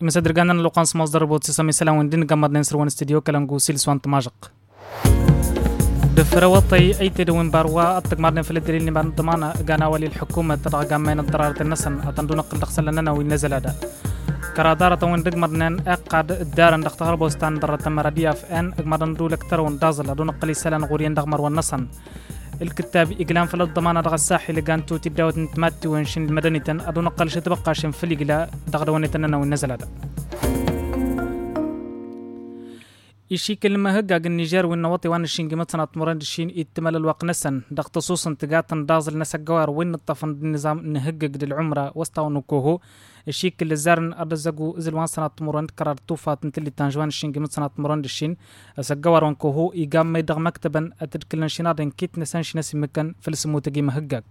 مسدر قانا لوقانس مصدر بوت سامي سلام وندين قمر ننسر وان استديو كلام سيل سوان تماجق دفروطي اي تدوين باروا التقمارن في الدليل نبان ضمانه قانا ولي الحكومه ترى قامين الضرارة النسن اتندون نقل دخسل لنا وينزل هذا كرادارة وين دقمرنن اقعد الدار دختار بوستان درة مرادية في ان اقمرن دول اكتر وندازل دون قلي سلان غوريان دغمر والنسن الكتاب إقلام في الضمانة دغ الساحل لقانتو تداوت نتماتي وينشين المدني أدون قل شتبقى شن في الإقلاء دغدواني تننا والنزل هذا إشي كلمة هجاق النيجر والنواطي وان الشين قيمت سنة مرند الشين اتمال الوق نسن دغ تصوصا تقاطن دازل نسا قوار وين الطفن النظام نهجق دي العمرة وسطا ونكوهو الشيك اللي زارن أرزقو إزلوان سنة مرند قرار توفات نتلي تنجوان الشين قيمت سنة مرند الشين أسقوار وانكوهو إيقام ميدغ مكتبا أتدكلن شنادن كيت نسان شناسي مكان فلسمو تقيم هجاق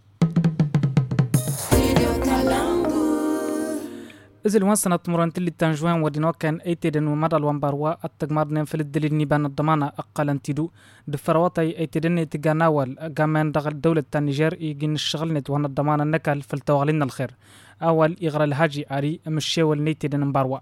إزلوان سنة مرند اللي تنجوان ودينو كان ايتدن ومدى الوانباروا التقمارنين في الدليل نيبان الضمانة أقل تدو دفرواتي ايتدن تقاناول قامان دغل دولة النيجر يجين الشغل نتوان الضمانة النكال في التوغلين الخير أول إغرى الهاجي آري مشيول نيتدن مباروا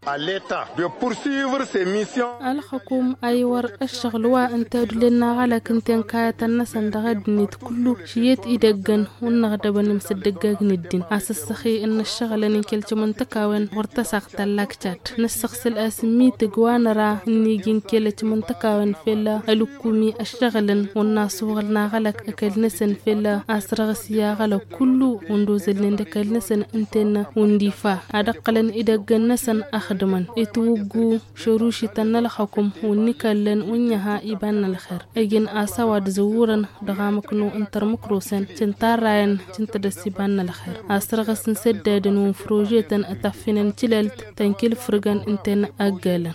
الحكوم أيور الشغل وأنت دلنا على كنتين كاية النسان دغد نيت كله شيت إدقن ونغدب نمسدقاق ندين أساس سخي إن الشغل نكلت منتكاوين ورتساق تلاكتات نسخ الأسمي تقوان را نيجين كلت منتكاوين فيلا الكومي الشغل والناس وغلنا غلق أكل نسن فيلا أسرغ سياغل كله وندوزل ندكال نسن انتنا ونديفا أدقلن إدقن نسن خدمن اتوغو شروشي تنلحكم ونكلن ونيها إبان الخير اجن آساواد زورن دغامكنو انتر مكروسن تنتاراين تنتدسيبان الخير آسرغسن سدادن وفروجيتن اتفنن تلالت تنكيل فرغان انتن اقالن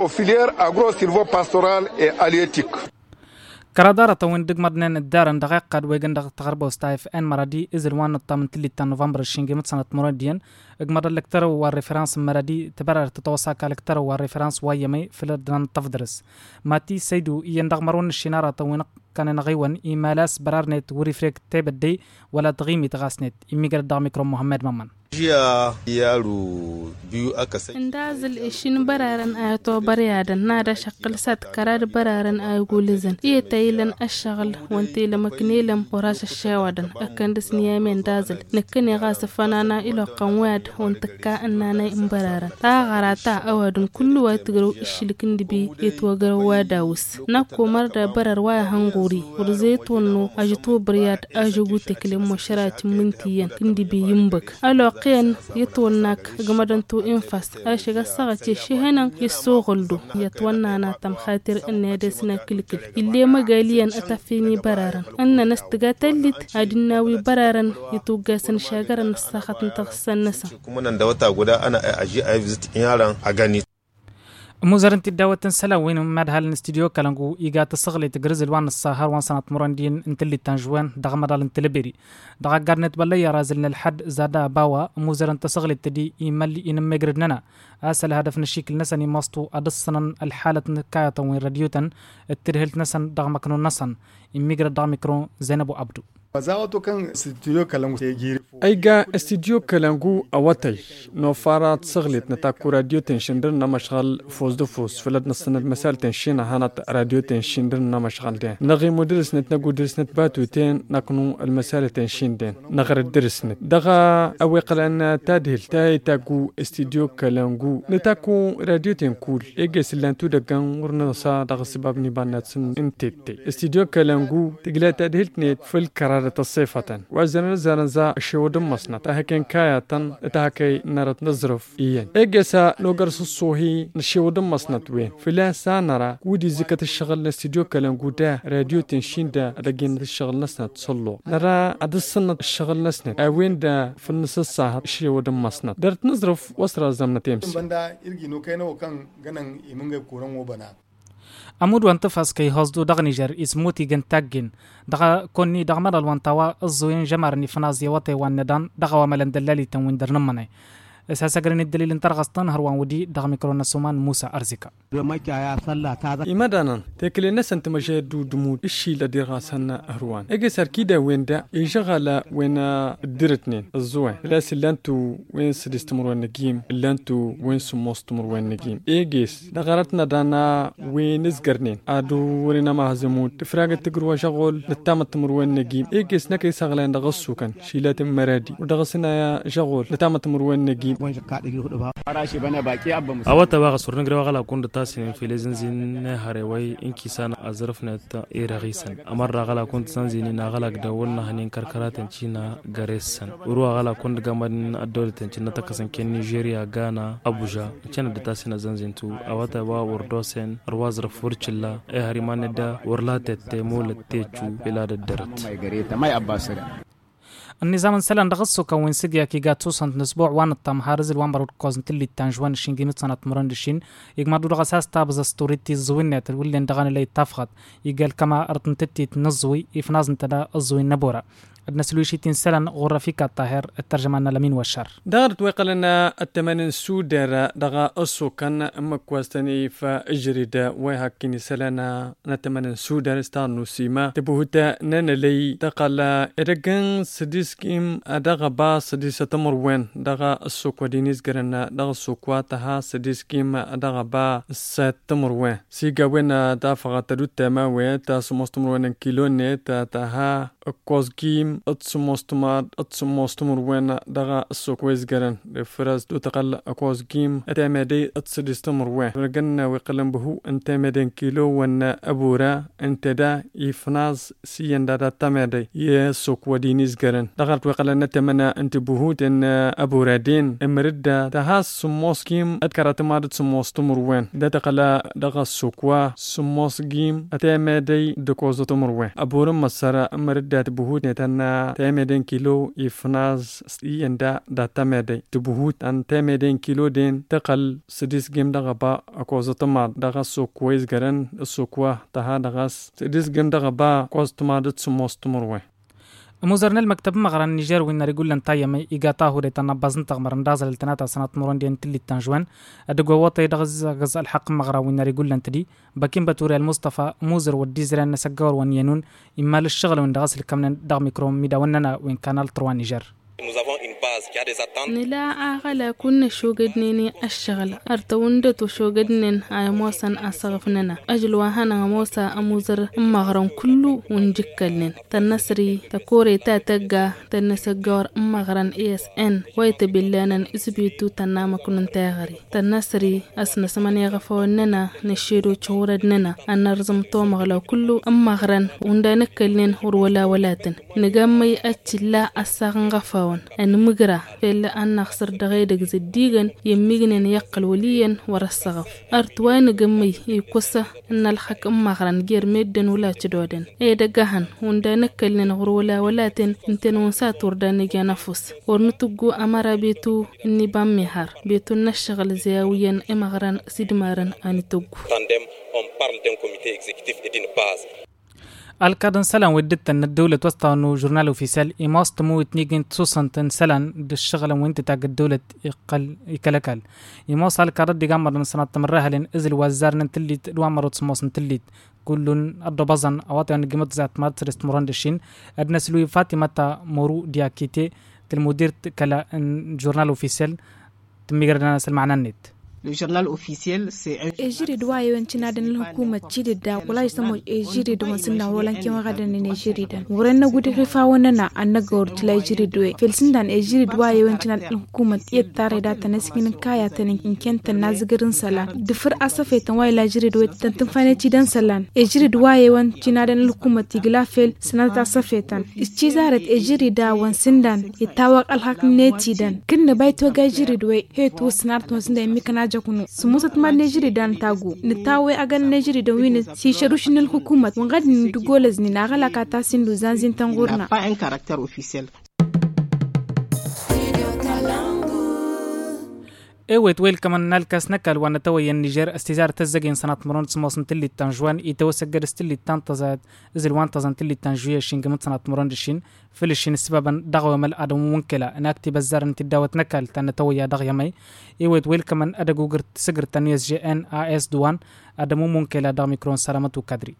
كرادارة وين دقمرنين الدارن دقائق قد ويقن دغ تغربو ستايف ان مرادي إزر وان الطامن تلتا نوفمبر الشنجمت سنة مراديا اقمر الكترو والريفرانس مرادي تبرر تتوسع كالكترو والريفرانس وايمي في الدران تفدرس ماتي سيدو ين دغمرون الشنارة وين كان نغيوان إيمالاس برارنت وريفريك تيبدي ولا تغيمي تغاسنت إميقر دا ميكرو محمد مامان اندازل إشين برارن آياتو بريادن نادا شقل سات كراد برارن آيقولزن إيه تايلن الشغل وانتيل مكنيلم وراش الشاودن أكندس نيامين دازل نكني غاس فنانا إلو قنواد وانتكا أنانا إمبرارن غراتا أوادن كل واتقرو إشيلكن دبي يتوغرو واداوس ناكو مرد برار وايا هنغوري ورزيت ونو أجتو برياد أجوغو تكلم مشارات منتيين كندبي يمبك ألو قين يتوناك غمدنتو انفاس اشغا سغتي شهنا يسوغلدو يتونانا تم خاطر ان دسنا كلكل اللي مغاليان اتفيني برارن ان نستغاتلت ادناوي برارن يتوغاسن شاغرن ساخت تغسن نسا كومن دوتا غدا انا اجي اي فيزيت ياران اغاني موزارن تداوت سلا وين ماد هال الاستديو كلانغو ايغا تصغلي تجرز الوان السهر وان سنه مرندين انتلي تنجوان دغمدال انتلبيري دغ قرنت بلي رازلنا الحد زادا باوا موزارن تصغلي تدي يملي ان مغردنا اسل هدف نشيكل نسني ماستو ادسن الحاله نكايه وين راديوتن الترهلت نسن دغ مكنو نسن يمغرد دغ ميكرو زينب عبدو فزاوتو كان استديو كلامو تيجيري ايغا استديو كلامو اوتي نو فارات صغلت نتاكو راديو تنشندر نمشغل فوز دو فوز فلد نسند مسال تنشين هانت راديو تنشندر نمشغل دين نغي مدرس نتنقو درس نتباتو تين نقنو المسال تنشين دين نغر الدرس نت دغا اويقل ان تادهل تاي تاكو استديو كلامو نتاكو راديو تنكول ايغا سلانتو دغان ورنسا دغ سباب نيبانات سن انتيتي استديو كلامو تقلا تادهلت نت في الكرار تصيفة وزن زنزا شودم مصنع تهكين كاياتن تهكي نرت نظرف إيان إجسا لوجرس الصوهي نشودم مصنع وين فلا سانرا ودي زكاة الشغل نستديو كلام جودا راديو تنشين دا رجين الشغل نسنا تصلو نرى عدسنا الشغل نسنا أوين دا في النص الساعة شودم مصنع درت نظرف وسر زمن تيمس بندا يرجع نوكينا وكان جنن يمنع كورم وبنا أمود وانتفاس كي هزدو دغ نيجر اسموتي جنتاجين دغ كوني دغ مدى الوانتوا الزوين جمرني فنازي وطي واندان دغ وملن دلالي تنوين درنمني أساسا قرن الدليل انترغستان هروان ودي دغ ميكرونا سومان موسى أرزيكا إمادانا تاكل الناس أنت مجادو دمود إشي لدي غاسنا هروان إجي سركيدا وين دا يشغل وين الدرتنين الزوين لاس اللي أنتو وين سدستمر وين نجيم اللي أنتو وين سموستمر وين نجيم إيجيس لغرتنا دانا وين نزقرنين أدو ورينا ما هزمود تفراغ تقروا شغل لتام التمر وين نجيم إيجيس نكي سغلين دغسو كان شيلات مرادي ودغسنا شغل لتام التمر وين نجيم أوتا باغا سورنا غرا غلا كون تاسين في لزنزين هاريوي إنكي سان أزرفنا تا إيرغيسن أمر غلا كنت سانزين ناغلا دولنا هنين كركرات تشينا غاريسن وروا غلا كون غامن الدولة تشينا تكسن كين نيجيريا غانا أبوجا تشينا دتاسين زنزين تو أوتا با وردوسن رواز رفورتشلا هاريمان دا ورلات تيمول تيجو بلاد الدرت النظام سلان دغسو كون سجيا كي جاتو سنت نسبوع وان التام هارز الوان برود كوزن تلي تانجوان شينجيمت سنة مرندشين يجمعدو دغساس تابز ستوريتي زوينات واللي ندغان اللي تفقد يقال كما ارتنتتي تنزوي يفناز انتدا الزوين نبورا ادنا سلوشيتين سلان غرفيكا الطاهر الترجمان لمين والشر دارت ويقلنا التمانين سودر دغا أسو كان مكواستني فاجريدا ويهاكيني سلانا نتمانين سودر استانو سيما تبوهتا نانلي دقالا إرقان سديسكيم دغا با سديسة تمروين دغا أسو كوادينيز غرنا دغا سوكواتها سديسكيم دغا با ستمروين سيقا وين دافغا تدوتا ماوي تاسو مستمروين كيلوني تاها كوزكيم أتصمستمر وين دغا السوكويز جرن فرز دو تقل كوزكيم أتامدي أتصدستمر وين رجنا ويقلن بهو أنت مدين كيلو وين أبورا أنت دا يفناز سين دا تامدي يسوك ودينيز جرن دغرت ويقلن نتمنى أنت بهو تن أبورا دين أمرد تهاس سموسكيم أتكرت مادت سموستمر وين دا تقل دغا السوكوا سموسكيم أتامدي دكوزتمر وين أبورا مسارا أمرد تبهوت نتنا تامدين كيلو يفناز يندا دا تامدي تبهوت أن تامدين كيلو دين تقل سديس جيم دغبا أكوز تماد دغا سوكويز جرن السوكوا تها دغاس سديس جيم دغبا كوز تماد سموستمروه موزرنا المكتب مغران نيجر وين ريقول لن تايمي إيقاتاه ريتنا بازن تغمرن دازل التناتا سنة موراندين تلي التنجوان أدقوا وطي دغز الحق مغرا وين ريقول لن تدي باكين باتوري المصطفى موزر والديزران نسقور ونينون إما للشغل وين دغس الكمن دغ ميكروم ميدا وننا وين كانال تروان نيجر نلا أغلى كنا شوقدنيني الشغل أرتوندت وشوقدنين أي موسى أصغفننا أجل وهنا موسى أموزر مغرم كله ونجكلن تنسري تكوري تاتقا تنسقور مغرن ESN ويتبلانا إسبيتو تنام كنن تاغري تنسري أسنا سماني غفوننا نشيرو شهوردننا أن نرزم طومغلو كله مغرن وندانكلن ورولا ولاتن نقامي أتلا أساغن غفون أن مغرا فإلا أن نخسر دغيدك زديغن يميغنين يقل وليا ورسغف أرتوان قمي يقصة أن الحق مغران غير ميدن ولا تدودن دقاهن وندانكلن غرولا ولاتن انتن ونسات وردانيجا نفس ورنتقو أمارا بيتو إني باميهار بيتو نشغل زياويا إمغران سيدمارن أني تقو الكادن سلان ودت أن الدولة وسطا إنه جورنال أوفيسيال إماست موت نيجن تصنت سلان بالشغل وانت تاج الدولة يكلكل إماست الكارد جامر من سنة تمرها لين إزل وزارنا تليت دوامر تصمص تليت كلن أرض بزن أواتي أن جمت ذات مات رست مرندشين أدنى سلوي فاطمة مورو دياكيتي المدير كلا جورنال أوفيسيال تميجرنا سلمعنا النت. Le journal officiel, c'est un... Ejiri duwaye wancina da hukuma da wala samo ejiri da wansin rolan kin ga da ne ejiri dan wurin na gudu rifa wannan na annaga wurtila ejiri duwe felsin dan ejiri duwaye wancina da hukuma iya tare da ta naskin kaya ta nin kenta nazigirin salan dufur asafe tan waye la ejiri duwe tan tufane ci dan salan ejiri duwaye wancina da hukuma tigla fel sanata asafe tan isci zarat ejiri da wansin dan itawa alhaq ne ci dan kinna baito ga ejiri duwe he to sanat wansin da mikana jakunu sumusat ma Nigeria dan tagu ni tawe agan Nigeria da wini si sharushinal hukumat wangad ni dugolaz ni nagala kata sindu zanzin tangurna pas un caractère officiel. ايوت ويل كمان نالكاس نكال وانا توي النيجر استزار تزجين سنة مرون سموسن تلي تنجوان يتوسجر استلي تنتزاد ازل وان تزن تلي تنجوية شين قمت سنة مرون دشين فلشين سببا دغوة مل ادم منكلا اناكتي بزار انت داوت نكال تانا توي دغيا مي ايوت ويل كمان ادغو غرت سجر تنيس جي ان اس دوان ادمو منكلا دا ميكرون سلامتو كادري.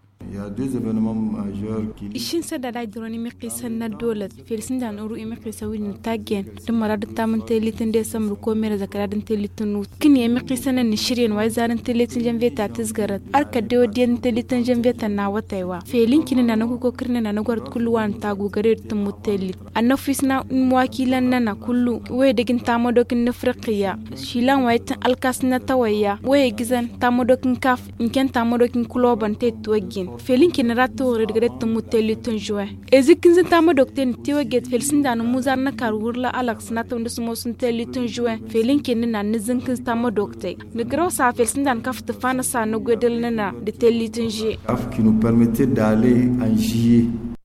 إشين سدا داي دروني مقيسنا دولة فلسطين دان أورو مقيسا وين تاجين دم راد تامن تلي تندي سمر كومير ذكراد تلي تنو كني مقيسنا نشرين ويزار تلي تنجم فيتا تزغرت أركا ديو دين تلي تنجم فيتا ناوتايوا فيلين كنا نانوكو كرنا نانوغرت كل وان تاغو غرير تمو تلي النفسنا مواكيلا نانا كلو ويدكن تامودوك نفرقيا شيلان ويت الكاسنا تويا ويجزن تامودوك كاف إن كان تامودوك كلوبان تتوجين فيلين كنراتو رجعت تموتلي تنجوا إذا كنت تامو دكتين تيوجد فلسطين دانو مزارنا كارورلا ألكس ناتون دسموسن تلي تنجوا فيلين كننا نزن كنت تامو دكتي نقرأ سا فلسطين دان كافت فانا سا نقدرنا دتلي تنجي qui nous permettait d'aller en juillet.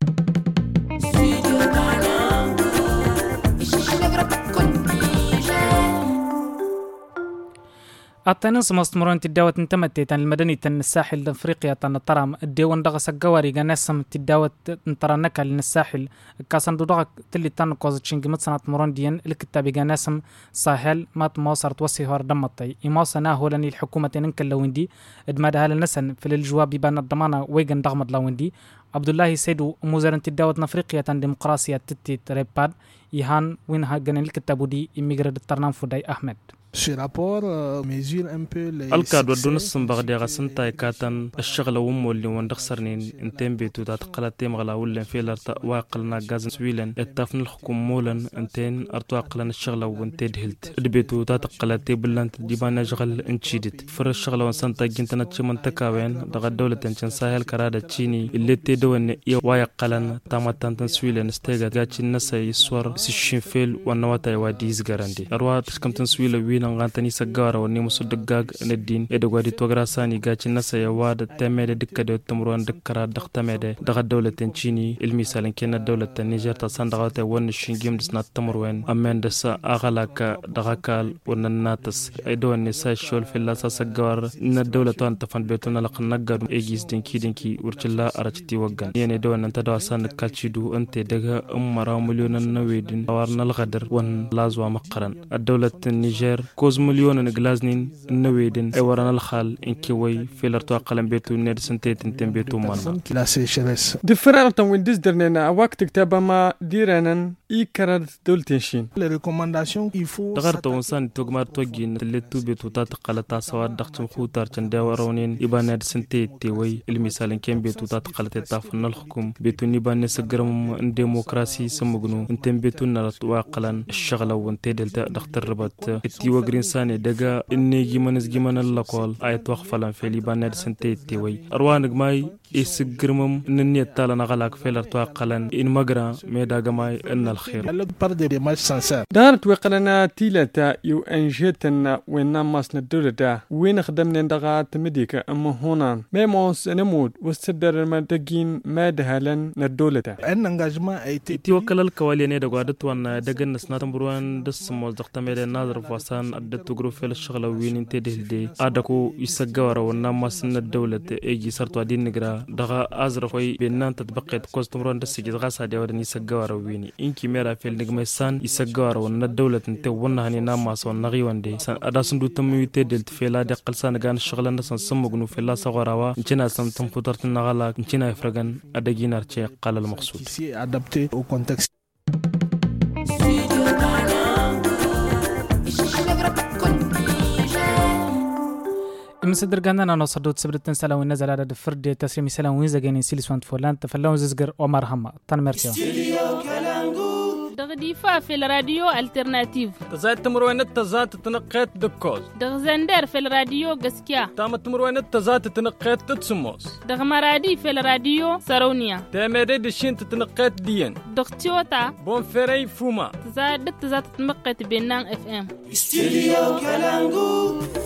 التنس مستمرون تداوت انتمتت المدني تن الساحل الافريقيا تن ترام الديوان دغس الجواري جنسم تداوت انترنك للساحل كاسن دغ تلي تن كوزتشينج متسنه مرون ديان الكتاب جنسم ساحل ما تموصر توسي هور دمطي يموصنا هولني الحكومه ننكل لوندي ادمادها للنسن في الجواب بان الضمانه ويجن دغمد لوندي عبد الله سيدو موزر انتداوت افريقيا تن ديمقراطيه تتي ريباد يهان وين هاجن الكتاب دي اميغرد الترنام فداي احمد Ce rapport mesure un peu les الكاد ودونس بغدي غسنتا كاتن الشغل ومولي وندخسرنين انتم بيتو تقلت مغلا ولا فيلر واقلنا غاز سويلن اتفن الحكم مولن انتين ارتواقلن الشغل وانتد هلت بيتو تقلت بلنت ديبان شغل انشيدت فر الشغل وسنتا جنتنا تشمن تكاوين دغ الدوله تنشن ساحل كراده تشيني اللي تدون واقلن تامتان سويلن استيغا غاتشن نسي سور سيشين ونوتا واديز غاراندي اروات كمتن سويل ngantani sagara woni musu dagag nedin e dogodi togra sani gachi nasa ya wada temede dikkade tumruan dikkara daktamede daga dawlatin chini ilmi salan kenna dawlatan niger ta sandagate won shingim disna tumruan amenda sa aghalaka dagakal wonan natas ay doni sa shol filla sa sagar na dawlatan tafan betuna laqnagadu egis dinki urchilla arachti wagan yene donan tadawa san kalchidu ante daga umara milyonan nawedin warna alghadar won lazwa maqaran ad-dawlatin niger كوز مليون نجلازنين نويدن أوران الخال إنكي وي فيلرتو أقلم بيتو نير سنتيت انتم بيتو مانا لا سيشرس دفرارة ويندز درنينا وقت كتابة ما ديرانا إي كراد دولتنشين دغرت ونسان توغمار توغين تلتو بيتو تاتقالتا سواد دختم خوتار چنداورونين إبان سنتيت تيوي المثال كم بيتو تاتقالتا تافن الحكم بيتو نيبان نسجرم ديمقراسي سمغنو انتم بيتو نرت واقلان الشغلة وانتدل دختر ربط اتيو غرينساني دغا اني جيمن اللقول ايت وقفلان في ليبان سنتيتي وي اروانك ماي اسغرمم نني تالنا غلاك فيلر توقلن ان مغرا ميدا غماي ان الخير دارت وقلنا تيلتا يو انجتنا وين ماسن الدولة وين خدمنا دغا تمديك اما هونان ميموس نمود وستدر المدقين مادهلن الدولة ان انجاجما ايتي توكل الكواليني دغا دتوان دغن نسناتم بروان دس موزدق تميد ناظر فاسان ادتو غروف الشغله وين انت دهدي ادكو يسغور ونماس الدولة ايجي سرتو دين نغرا دغا ازرفوي بينان تطبقت كوستمرون دسجد غاسا ديودن يسغور ويني انكي ميرا فيل نغمسان يسغور ون الدولة انت ونهني نماس ونغي وندي اداسندو تميته دلت فيلا دقلسان غان الشغله نسن سمغنو فيلا صغراوا اننا سن تمفوترت نغلا اننا افرغن ادغينارتي قال المقصود سي ادابتي او كونتكست مسدر غانا نوصدوت سبرتن سلام ونزل على الفرد تسريمي سلام ويزغاني سيلسوان فولان تفلاو زغر عمر حما تن مرتيا دغديفا في الراديو الترناتيف تزات مروينت تزات تنقيت دكوز دغزندر في الراديو غسكيا تامت مروينت تزات تنقيت تتسموس دغمرادي في الراديو سارونيا تامري دشين تنقيت ديان دغتيوتا بونفيري فوما تزات تنقيت بينان اف ام استديو كالانغو